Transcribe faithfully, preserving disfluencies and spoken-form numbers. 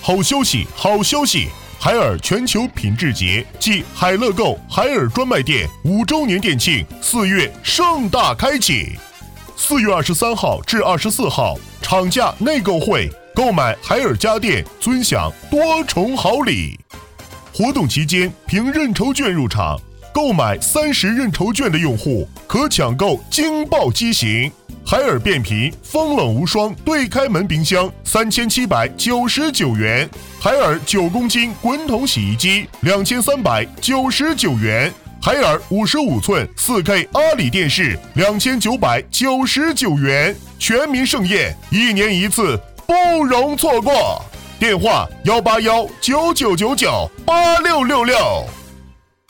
好消息，好消息！海尔全球品质节暨海乐购海尔专卖店五周年店庆，四月盛大开启。四月二十三号至二十四号，厂家内购会，购买海尔家电尊享多重好礼。活动期间，凭认筹券入场，购买三十认筹券的用户可抢购惊爆机型。海尔变频风冷无霜对开门冰箱三千七百九十九元，海尔九公斤滚筒洗衣机两千三百九十九元，海尔五十五寸 四K 阿里电视两千九百九十九元，全民盛宴，一年一次，不容错过。电话幺八幺九九九九八六六六。